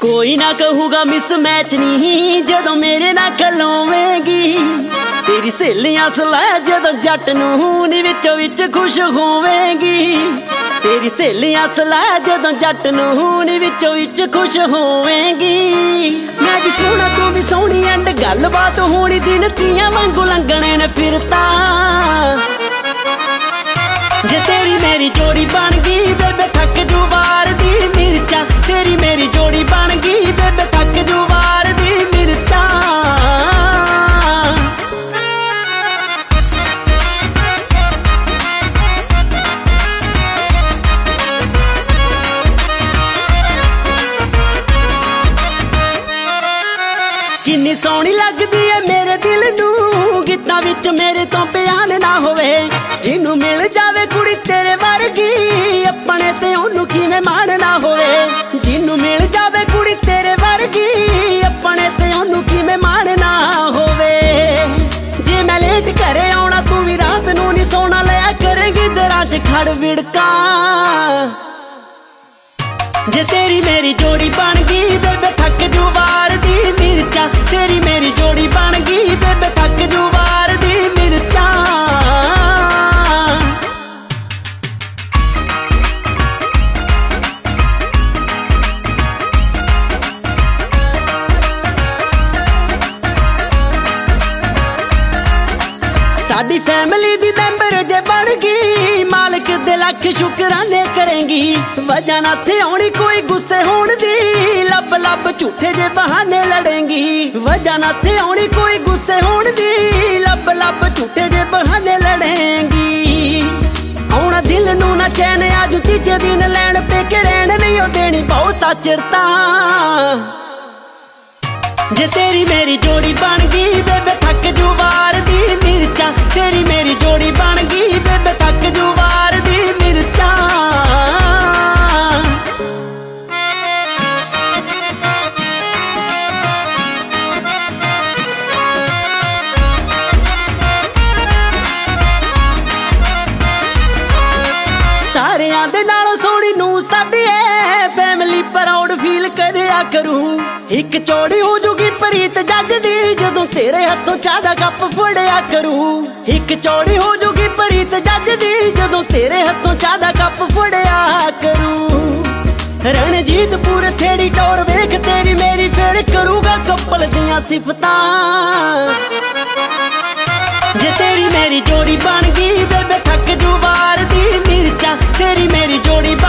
कोई ना कहूगा miss match नहीं जदों मेरे ना खलोवेगी। तेरी सहेलियां सलाह जदों जट नूं नी विचों विच खुश होवेगी। तेरी सहेलियां सलाह जदों जट नूं नी विचों विच खुश होवेगी। मैं भी सोहना तू भी सोहनी एंड गलबात होनी दिन तियां वांगू लंघणे ने फिरता। जे तेरी मेरी जोड़ी बन गई बेबे थक जू वार दी मिर्चा। तेरी मेरी जोड़ी बन गई बेबे थक जू वार दी मिर्चा। किन्नी सोहनी लगदी है मेरे दिल नूं गीतां विच मेरे तो बयान ना होवे। जिन्नू मिल जावे कुड़ी तेरे वर्गी अपने ते ओनू किवें मान ना होवे। जिन्नू मिल जावे कुड़ी तेरे वर्गी अपने ते ओनू किवें मान ना होवे। जे मैं लेट घरे आउणा तू भी रात नू नी सोना लिया करेगी दरां च खड़ विड़का। जे तेरी मेरी जोड़ी बन गई बेबे थक जू वार दी मिर्चा। तेरी मेरी जोड़ी बन गई बेबे थक जू वार दी मिर्चा। साडी फैमिली दी मैंबर जे बन गई मालिक दे लख शुकराने करेंगी। वजह ना थे आउणी कोई गुस्से होण दी लब लब झूठे जे बहाने लड़ेंगी। वजह ना थे आउणी कोई गुस्से होण दी लब लब झूठे जे बहाने लड़ेंगी। आउणा दिल नू ना चैन अज तीजे दिन लैण पे के रहण नहीं ओ देनी बहुता चिरता। जे तेरी मेरी जोड़ी बन गई बेबे थक जू वार दी मिर्चा। तेरी मेरी जोड़ी बन गई बेबे थक जू वार दी मिर्चा। सारियां दे नालों सोहनी नूं साडी ऐ फैमिली प्राउड फील करिया करूं। एक चौड़ी हो जूगी प्रीत जज दी जदों तेरे हथों चाह दा कप फड़िया करूं। एक चौड़ी हो जूगी प्रीत जज दी जदों तेरे हथों चाह दा कप फड़िया करूं। रणजीत पूरे थेड़ी टोर वेख तेरी मेरी फिर करूगा कपल दियां सिफतां। जे तेरी मेरी जोड़ी बन गई बेबे थक जू वार दी मिर्चा। तेरी मेरी जोड़ी